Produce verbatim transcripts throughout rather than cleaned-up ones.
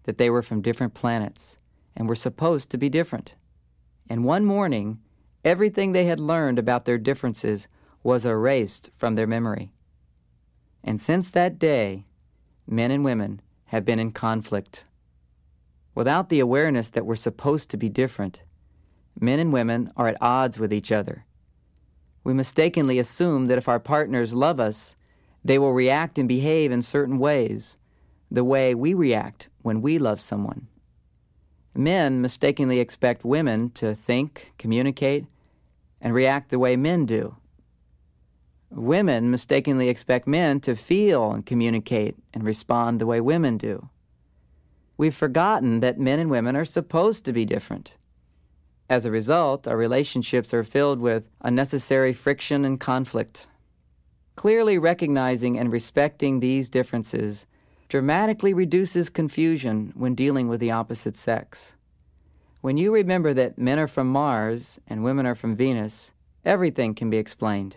that they were from different planets and were supposed to be different. And one morning, everything they had learned about their differences was erased from their memory. And since that day, men and women have been in conflict. Without the awareness that we're supposed to be different, men and women are at odds with each other. We mistakenly assume that if our partners love us, they will react and behave in certain ways, the way we react when we love someone. Men mistakenly expect women to think, communicate, and react the way men do. Women mistakenly expect men to feel and communicate and respond the way women do. We've forgotten that men and women are supposed to be different. As a result, our relationships are filled with unnecessary friction and conflict. Clearly recognizing and respecting these differences dramatically reduces confusion when dealing with the opposite sex. When you remember that men are from Mars and women are from Venus, everything can be explained.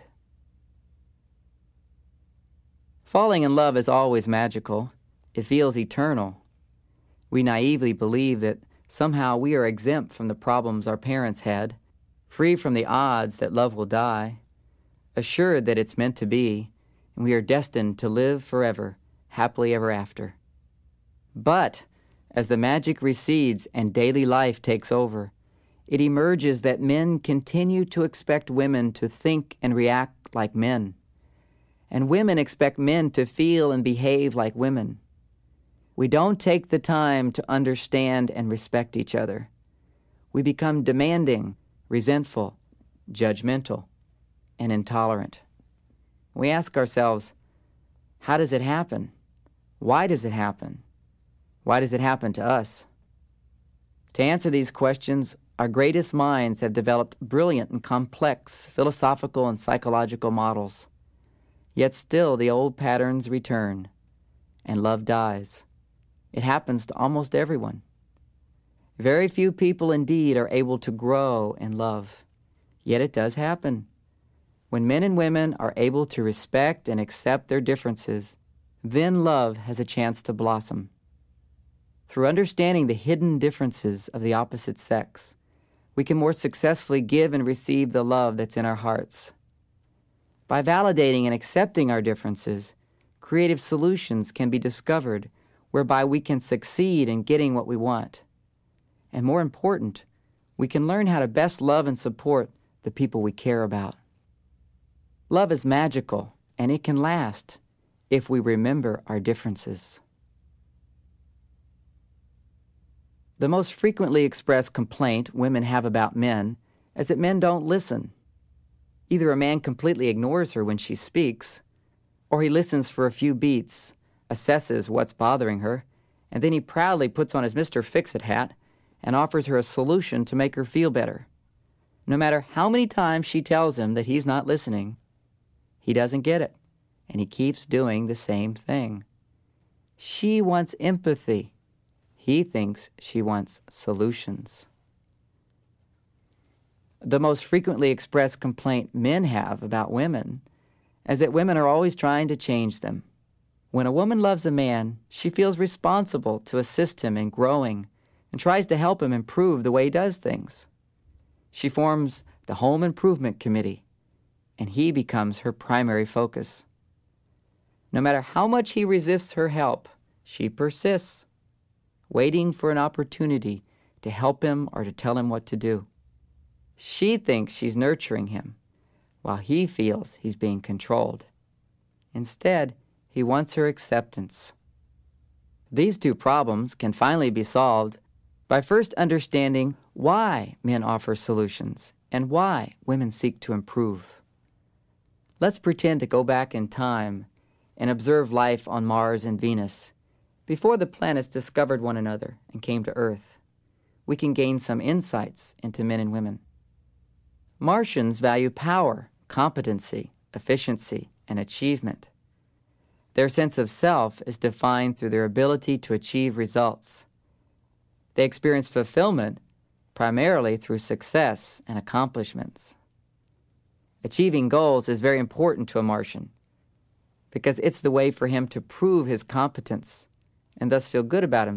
Falling in love is always magical. It feels eternal. We naively believe that somehow we are exempt from the problems our parents had, free from the odds that love will die, assured that it's meant to be, and we are destined to live forever, happily ever after. But as the magic recedes and daily life takes over, it emerges that men continue to expect women to think and react like men, and women expect men to feel and behave like women. We don't take the time to understand and respect each other. We become demanding, resentful, judgmental, and intolerant. We ask ourselves, how does it happen? Why does it happen? Why does it happen to us? To answer these questions, our greatest minds have developed brilliant and complex philosophical and psychological models. Yet still the old patterns return, and love dies. It happens to almost everyone. Very few people indeed are able to grow in love. Yet it does happen. When men and women are able to respect and accept their differences, then love has a chance to blossom. Through understanding the hidden differences of the opposite sex, we can more successfully give and receive the love that's in our hearts. By validating and accepting our differences, creative solutions can be discovered whereby we can succeed in getting what we want. And more important, we can learn how to best love and support the people we care about. Love is magical, and it can last if we remember our differences. The most frequently expressed complaint women have about men is that men don't listen. Either a man completely ignores her when she speaks, or he listens for a few beats, assesses what's bothering her, and then he proudly puts on his Mister Fix-It hat and offers her a solution to make her feel better. No matter how many times she tells him that he's not listening, he doesn't get it, and he keeps doing the same thing. She wants empathy. He thinks she wants solutions. The most frequently expressed complaint men have about women is that women are always trying to change them. When a woman loves a man, she feels responsible to assist him in growing and tries to help him improve the way he does things. She forms the home improvement committee, and he becomes her primary focus. No matter how much he resists her help, she persists, waiting for an opportunity to help him or to tell him what to do. She thinks she's nurturing him, while he feels he's being controlled. Instead, he wants her acceptance. These two problems can finally be solved by first understanding why men offer solutions and why women seek to improve. Let's pretend to go back in time and observe life on Mars and Venus before the planets discovered one another and came to Earth. We can gain some insights into men and women. Martians value power, competency, efficiency, and achievement. Their sense of self is defined through their ability to achieve results. They experience fulfillment primarily through success and accomplishments. Achieving goals is very important to a Martian because it's the way for him to prove his competence and thus feel good about himself.